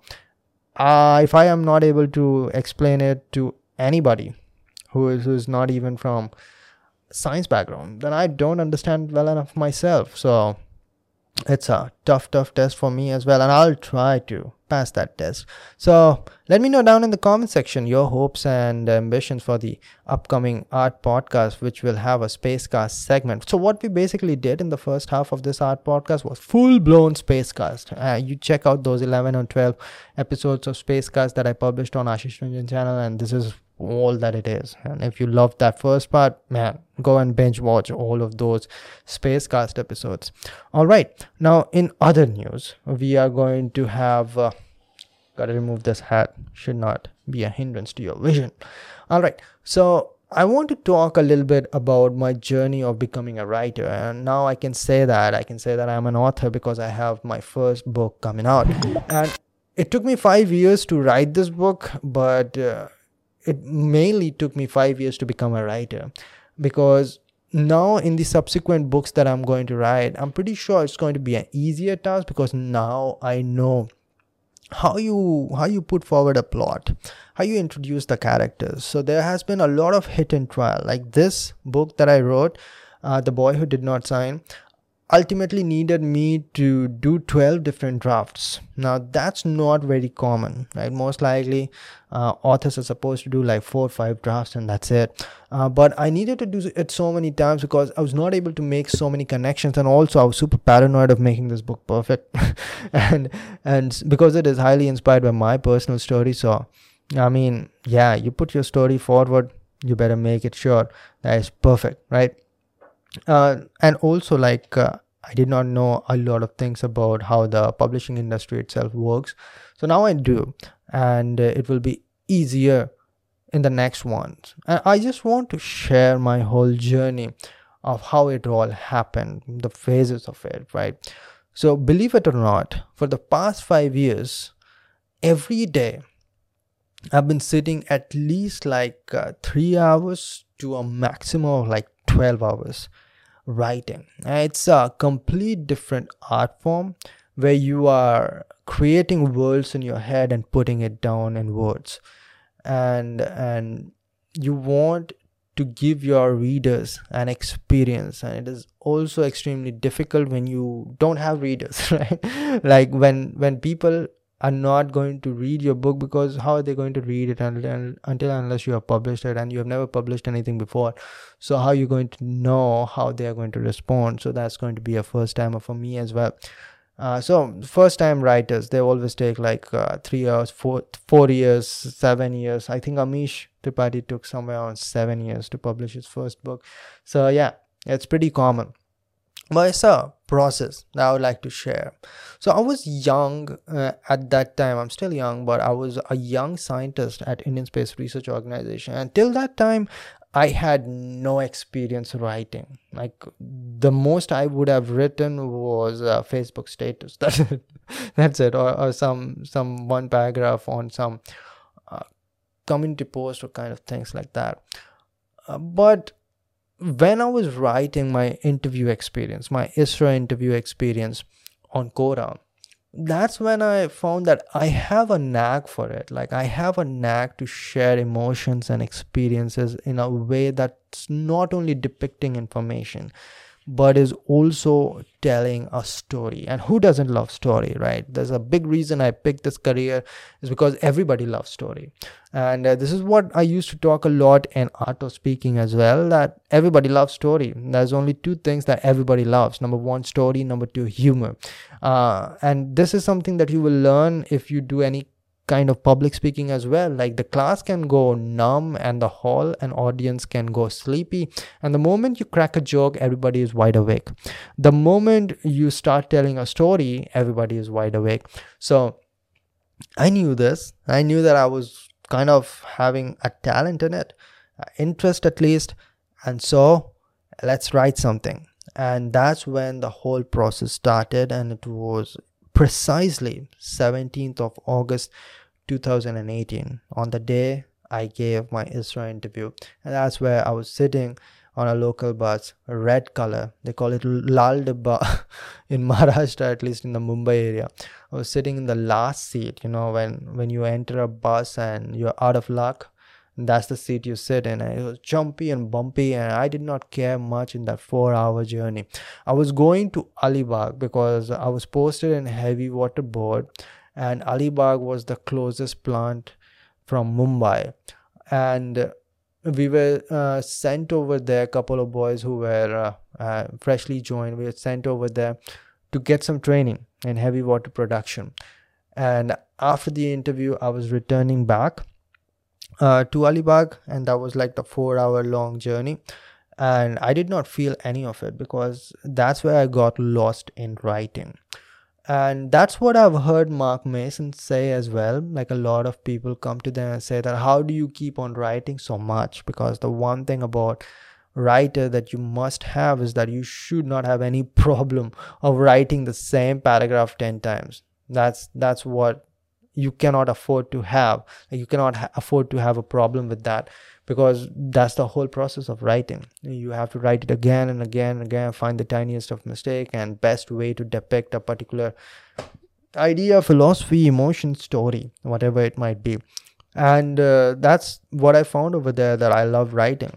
uh, if I am not able to explain it to anybody who is, who is not even from science background, then I don't understand well enough myself. So it's a tough tough test for me as well, and I'll try to pass that test. So let me know down in the comment section your hopes and ambitions for the upcoming art podcast, which will have a spacecast segment. So what we basically did in the first half of this art podcast was full-blown spacecast. Uh, you check out those eleven or twelve episodes of spacecast that I published on Ashish Ranjan channel, and this is all that it is. And if you loved that first part, man, go and binge watch all of those spacecast episodes. All right, now in other news, we are going to have uh, gotta remove this hat, should not be a hindrance to your vision. All right, so I want to talk a little bit about my journey of becoming a writer. And now I can say that I can say that I'm an author because I have my first book coming out. And it took me five years to write this book, but uh, it mainly took me five years to become a writer, because now in the subsequent books that I'm going to write, I'm pretty sure it's going to be an easier task, because now I know how you how you put forward a plot, how you introduce the characters. So there has been a lot of hit and trial. Like this book that I wrote, uh, The Boy Who Did Not Sign, ultimately needed me to do twelve different drafts. Now that's not very common, right? Most likely uh, authors are supposed to do like four or five drafts and that's it. Uh, but I needed to do it so many times because I was not able to make so many connections, and also I was super paranoid of making this book perfect. and and because it is highly inspired by my personal story. So I mean, yeah, you put your story forward, you better make it sure that it's perfect, right? Uh, and also, like uh, I did not know a lot of things about how the publishing industry itself works. So now I do, and uh, it will be easier in the next ones. And I just want to share my whole journey of how it all happened, the phases of it, right? So believe it or not, for the past five years, every day, I've been sitting at least like uh, three hours to a maximum of like twelve hours writing. It's a complete different art form where you are creating worlds in your head and putting it down in words, and and you want to give your readers an experience. And it is also extremely difficult when you don't have readers, right? Like when when people are not going to read your book, because how are they going to read it until, until unless you have published it, and you have never published anything before? So how are you going to know how they are going to respond? So that's going to be a first timer for me as well. Uh, so first time writers, they always take like uh, three years, four, four years, seven years. I think Amish Tripathi took somewhere around seven years to publish his first book. So yeah, it's pretty common. But it's a process that I would like to share. So I was young uh, at that time. I'm still young, but I was a young scientist at Indian Space Research Organization. And till that time, I had no experience writing. Like the most I would have written was a Facebook status. That's it. That's it. Or, or some some one paragraph on some uh, community post or kind of things like that. Uh, but when I was writing my interview experience, my ISRO interview experience on Quora, that's when I found that I have a knack for it. Like I have a knack to share emotions and experiences in a way that's not only depicting information, but is also telling a story. And who doesn't love story, right? There's a big reason I picked this career is because everybody loves story. And uh, this is what I used to talk a lot in Art of Speaking as well, that everybody loves story. There's only two things that everybody loves. Number one, story. Number two, humor. Uh, and this is something that you will learn if you do any kind of public speaking as well. Like the class can go numb and the hall and audience can go sleepy, and the moment you crack a joke, everybody is wide awake. The moment you start telling a story, everybody is wide awake. So I knew this. I knew that I was kind of having a talent in it, uh, interest at least, and so let's write something. And that's when the whole process started, and it was precisely seventeenth of August two thousand eighteen, on the day I gave my ISRO interview. And that's where I was sitting on a local bus, red color. They call it Lal Dibba in Maharashtra, at least in the Mumbai area. I was sitting in the last seat. You know, when, when you enter a bus and you're out of luck, that's the seat you sit in. And it was jumpy and bumpy, and I did not care much in that four hour journey. I was going to Alibag because I was posted in Heavy Water Board, and Alibag was the closest plant from Mumbai. And we were uh, sent over there, a couple of boys who were uh, uh, freshly joined, we were sent over there to get some training in heavy water production. And after the interview, I was returning back uh, to Alibag, and that was like the four hour long journey. And I did not feel any of it because that's where I got lost in writing. And that's what I've heard Mark Mason say as well. Like a lot of people come to them and say that, how do you keep on writing so much? Because the one thing about writer that you must have is that you should not have any problem of writing the same paragraph ten times. That's that's what you cannot afford to have. Like you cannot ha- afford to have a problem with that, because that's the whole process of writing. You have to write it again and again and again, find the tiniest of mistake and best way to depict a particular idea, philosophy, emotion, story, whatever it might be. And uh, that's what I found over there, that I love writing.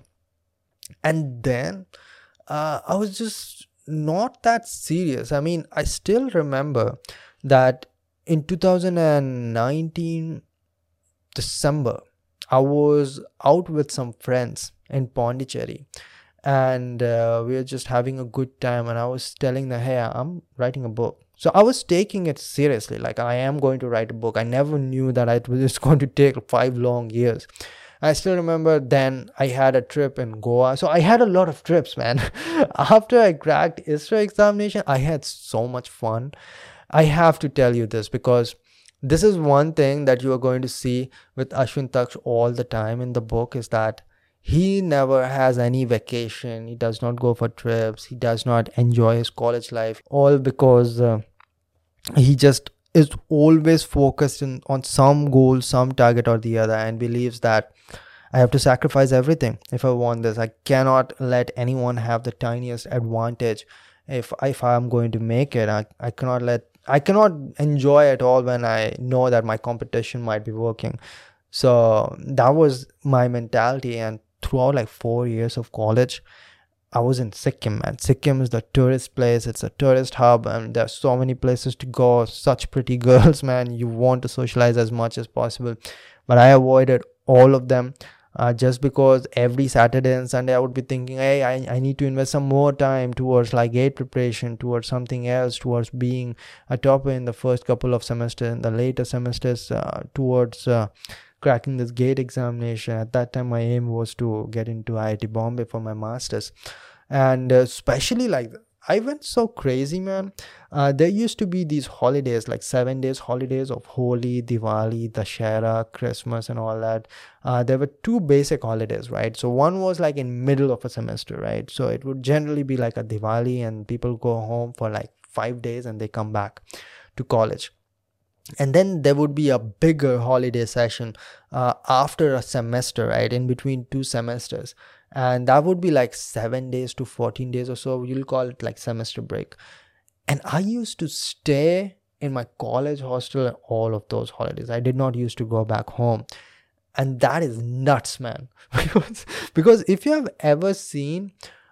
And then uh, I was just not that serious. I mean, I still remember that in two thousand nineteen December, I was out with some friends in Pondicherry, and uh, we were just having a good time, and I was telling them, hey, I'm writing a book. So I was taking it seriously, like I am going to write a book. I never knew that it was just going to take five long years. I still remember then I had a trip in Goa. So I had a lot of trips, man. After I cracked ISRO examination, I had so much fun. I have to tell you this because this is one thing that you are going to see with Ashwin Taksh all the time in the book, is that he never has any vacation. He does not go for trips. He does not enjoy his college life, all because uh, he just is always focused in, on some goal, some target or the other, and believes that I have to sacrifice everything if I want this. I cannot let anyone have the tiniest advantage. If if I'm going to make it, I, I cannot let I cannot enjoy it all when I know that my competition might be working. So that was my mentality. And throughout like four years of college, I was in Sikkim, and Sikkim is the tourist place. It's a tourist hub, and there's so many places to go. Such pretty girls, man. You want to socialize as much as possible, but I avoided all of them. uh, just because every Saturday and Sunday I would be thinking, hey, I, I need to invest some more time towards like gate preparation, towards something else, towards being a topper in the first couple of semesters, in the later semesters, uh, towards uh, cracking this gate examination. At that time, my aim was to get into I I T Bombay for my masters. And uh, especially like I went so crazy, man. Uh, there used to be these holidays, like seven days holidays of Holi, Diwali, Dashera, Christmas and all that. Uh, there were two basic holidays, right? So one was like in middle of a semester, right? So it would generally be like a Diwali and people go home for like five days and they come back to college. And then there would be a bigger holiday session uh, after a semester, right? In between two semesters. And that would be like seven days to fourteen days or so. You'll call it like semester break. And I used to stay in my college hostel all of those holidays. I did not used to go back home. And that is nuts, man. because, because if you have ever seen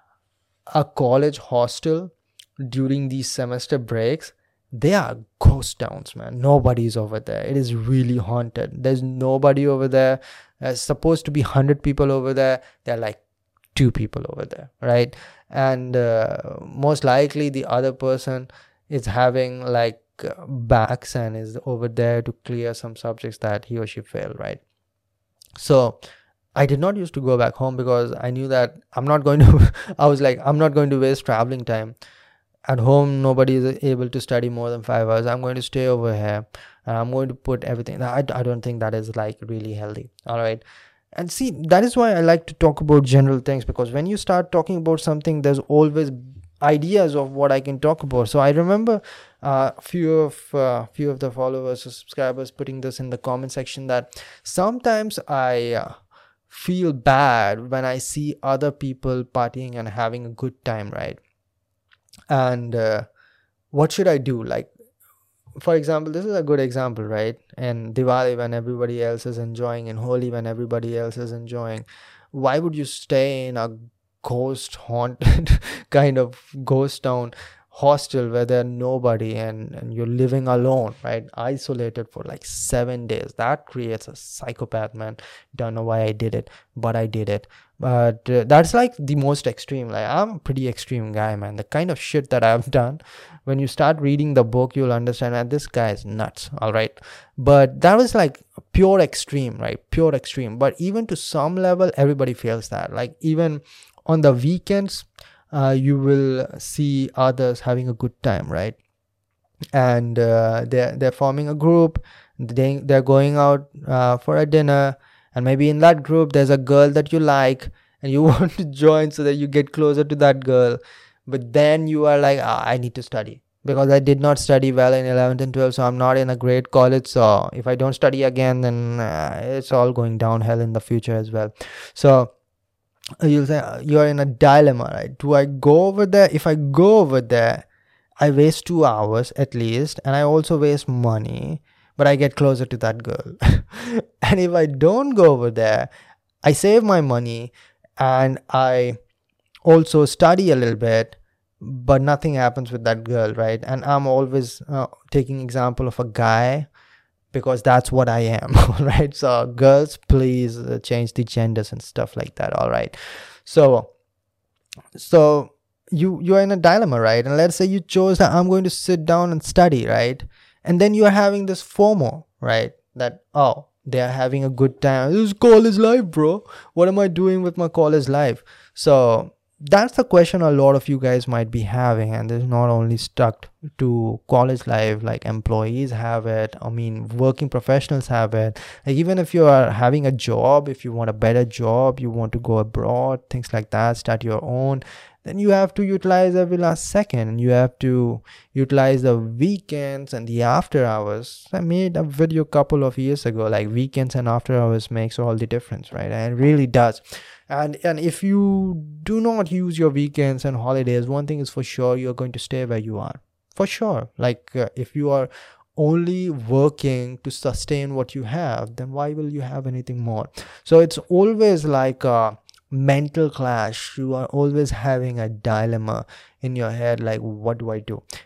a college hostel during these semester breaks, they are ghost towns, man. Nobody's over there. It is really haunted. There's nobody over there. There's supposed to be one hundred people over there. They're like two people over there, right? And uh, most likely the other person is having like uh, backs and is over there to clear some subjects that he or she failed, right? So I did not used to go back home because I knew that I'm not going to I was like, I'm not going to waste traveling time. At home, nobody is able to study more than five hours. I'm going to stay over here and I'm going to put everything. I, I don't think that is like really healthy. All right. And see, that is why I like to talk about general things, because when you start talking about something, there's always ideas of what I can talk about. So I remember a uh, few of uh, few of the followers or subscribers putting this in the comment section that sometimes I uh, feel bad when I see other people partying and having a good time, right? And uh, what should I do? Like, for example, this is a good example, right? And Diwali, when everybody else is enjoying, and Holi, when everybody else is enjoying, why would you stay in a ghost haunted kind of ghost town hostel where there's nobody and, and you're living alone, right? Isolated for like seven days. That creates a psychopath, man. Don't know why I did it, but I did it. But uh, that's like the most extreme. Like, I'm a pretty extreme guy, man. The kind of shit that I've done, when you start reading the book, you'll understand that this guy is nuts. All right. But that was like pure extreme, right? Pure extreme. But even to some level, everybody feels that. Like, even on the weekends, uh, you will see others having a good time, right? And uh, they're, they're forming a group. They, they're going out uh, for a dinner. And maybe in that group, there's a girl that you like and you want to join so that you get closer to that girl. But then you are like, ah, I need to study because I did not study well in eleventh and twelfth. So I'm not in a great college. So if I don't study again, then uh, it's all going downhill in the future as well. So you'll say you're in a dilemma, right? Do I go over there? If I go over there, I waste two hours at least. And I also waste money. But I get closer to that girl. And if I don't go over there, I save my money and I also study a little bit, but nothing happens with that girl, right? And I'm always uh, taking example of a guy because that's what I am, right? So girls, please uh, change the genders and stuff like that, all right? So, so you, you're in a dilemma, right? And let's say you chose that I'm going to sit down and study, right? And then you are having this FOMO, right? That, oh, they are having a good time. This is college life, bro. What am I doing with my college life? So that's the question a lot of you guys might be having. And it's not only stuck to college life, like employees have it. I mean, working professionals have it. Like, even if you are having a job, if you want a better job, you want to go abroad, things like that, start your own, then you have to utilize every last second, and you have to utilize the weekends and the after hours. I made a video a couple of years ago, like weekends and after hours makes all the difference, right? And it really does. And and if you do not use your weekends and holidays, one thing is for sure, you're going to stay where you are. For sure. Like uh, if you are only working to sustain what you have, then why will you have anything more? So it's always like a mental clash. You are always having a dilemma in your head, like, what do I do?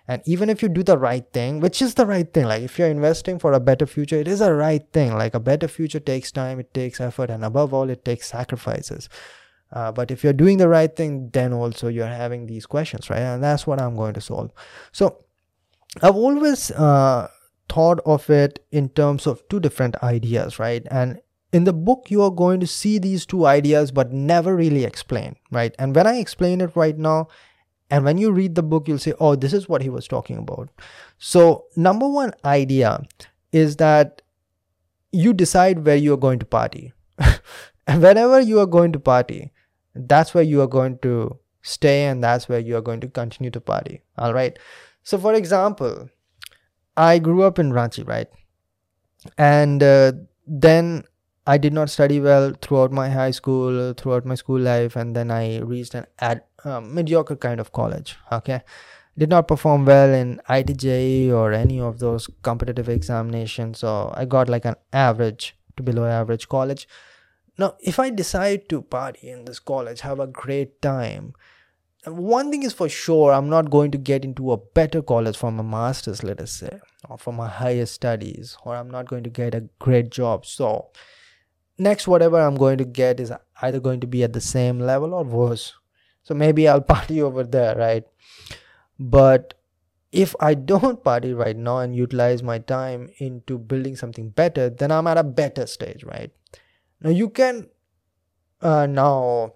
And even if you do the right thing, which is the right thing, like if you're investing for a better future, it is a right thing. Like a better future takes time, it takes effort, and above all, it takes sacrifices. Uh, but if you're doing the right thing, then also you're having these questions, right? And that's what I'm going to solve. So I've always uh, thought of it in terms of two different ideas, right? And in the book, you are going to see these two ideas, but never really explained, right? And when I explain it right now, and when you read the book, you'll say, oh, this is what he was talking about. So number one idea is that you decide where you're going to party. And whenever you are going to party, that's where you are going to stay, and that's where you are going to continue to party. All right. So for example, I grew up in Ranchi, right? And uh, then I did not study well throughout my high school, throughout my school life, and then I reached an ad, uh, mediocre kind of college, okay? Did not perform well in I T J E or any of those competitive examinations, so I got like an average to below average college. Now, if I decide to party in this college, have a great time, one thing is for sure, I'm not going to get into a better college for my master's, let us say, or for my higher studies, or I'm not going to get a great job. So next, whatever I'm going to get is either going to be at the same level or worse. So maybe I'll party over there, right? But if I don't party right now and utilize my time into building something better, then I'm at a better stage, right? Now you can uh, now,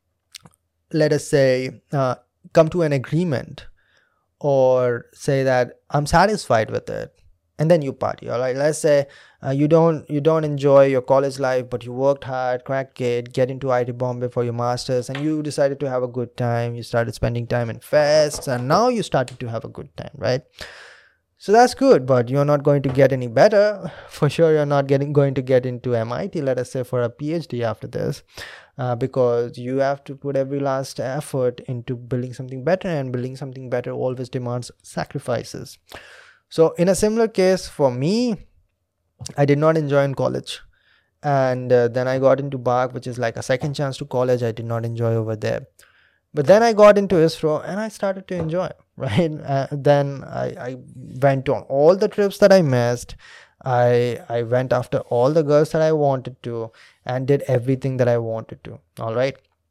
let us say, uh, come to an agreement or say that I'm satisfied with it. And then you party, all right? Let's say uh, you don't you don't enjoy your college life, but you worked hard, cracked it, get into I T Bombay for your master's, and you decided to have a good time. You started spending time in fests, and now you started to have a good time, right? So that's good, but you're not going to get any better. For sure, you're not getting going to get into M I T, let us say, for a PhD after this, uh, because you have to put every last effort into building something better, and building something better always demands sacrifices. So in a similar case for me, I did not enjoy in college, and uh, then I got into B A C, which is like a second chance to college. I did not enjoy over there, but then I got into ISRO and I started to enjoy, right? Uh, then I, I went on all the trips that I missed. I I went after all the girls that I wanted to, and did everything that I wanted to. All right,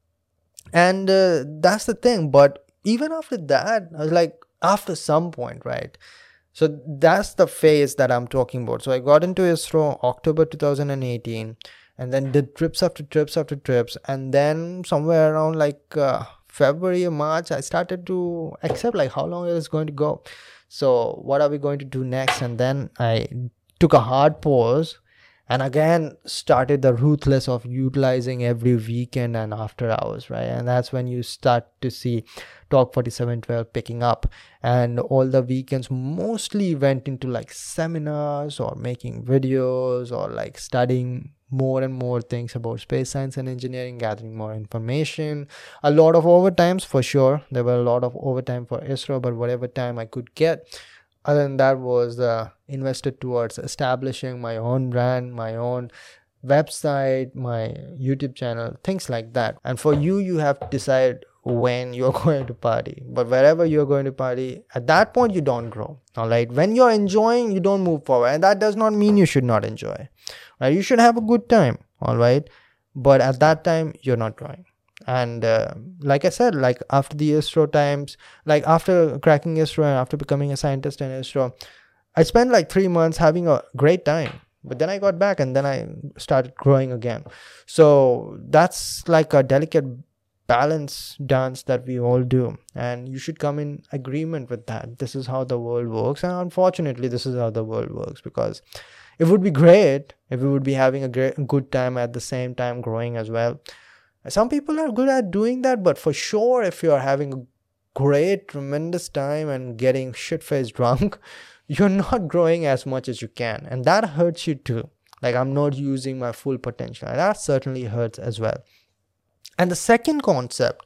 and uh, that's the thing. But even after that, I was like, after some point, right? So that's the phase that I'm talking about. So I got into ISRO October two thousand eighteen, and then did trips after trips after trips. And then somewhere around like uh, February or March, I started to accept like how long it is going to go. So what are we going to do next? And then I took a hard pause and again started the ruthless of utilizing every weekend and after hours, right? And that's when you start to see Talk forty-seven twelve picking up, and all the weekends mostly went into like seminars or making videos or like studying more and more things about space science and engineering, gathering more information. A lot of overtimes for sure. There were a lot of overtime for ISRO, but whatever time I could get, other than that, was uh, invested towards establishing my own brand, my own website, my YouTube channel, things like that. And for you, you have to decide when you're going to party. But wherever you're going to party, at that point, you don't grow. All right. When you're enjoying, you don't move forward. And that does not mean you should not enjoy. Right? You should have a good time. All right. But at that time, you're not growing. And uh, like I said, like after the ISRO times, like after cracking ISRO and after becoming a scientist in ISRO, I spent like three months having a great time. But then I got back and then I started growing again. So that's like a delicate balance dance that we all do. And you should come in agreement with that. This is how the world works. And unfortunately, this is how the world works, because it would be great if we would be having a great, good time at the same time growing as well. Some people are good at doing that, but for sure, if you're having a great, tremendous time and getting shit-faced drunk, you're not growing as much as you can. And that hurts you too. Like, I'm not using my full potential. And that certainly hurts as well. And the second concept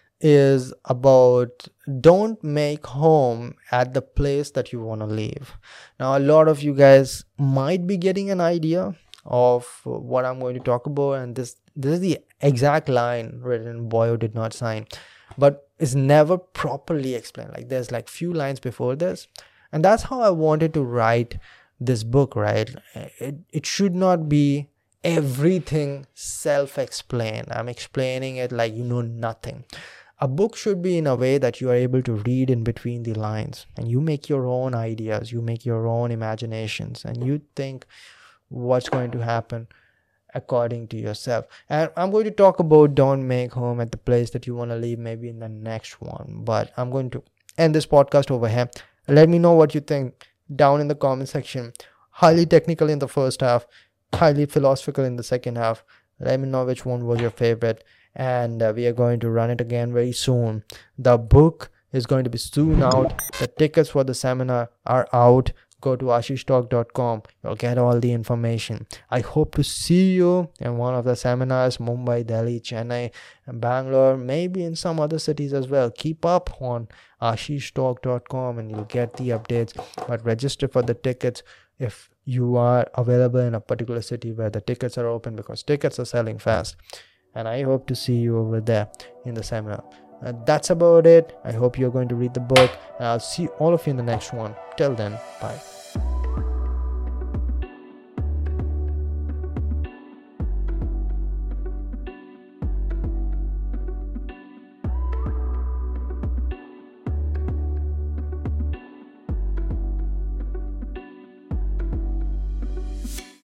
is about don't make home at the place that you want to live. Now, a lot of you guys might be getting an idea of what I'm going to talk about. And this, this is the exact line written in Boyo Did Not Sign. but is never properly explained. Like there's like few lines before this, and that's how I wanted to write this book, right? It, it should not be everything self-explained. I'm explaining it like you know nothing. A book should be in a way that you are able to read in between the lines, and you make your own ideas, you make your own imaginations, and you think what's going to happen according to yourself. And I'm going to talk about don't make home at the place that you want to leave maybe in the next one, but I'm going to end this podcast over here. Let me know what you think down in the comment section. Highly technical in the first half, highly philosophical in the second half. Let me know which one was your favorite, and uh, we are going to run it again very soon. The book is going to be soon out. The tickets for the seminar are out. Go to ashish talk dot com. You'll get all the information. I hope to see you in one of the seminars, Mumbai, Delhi, Chennai, and Bangalore, maybe in some other cities as well. Keep up on ashish talk dot com and you'll get the updates. But register for the tickets if you are available in a particular city where the tickets are open, because tickets are selling fast. And I hope to see you over there in the seminar. Uh, that's about it. I hope you're going to read the book, and I'll see all of you in the next one. Till then, bye.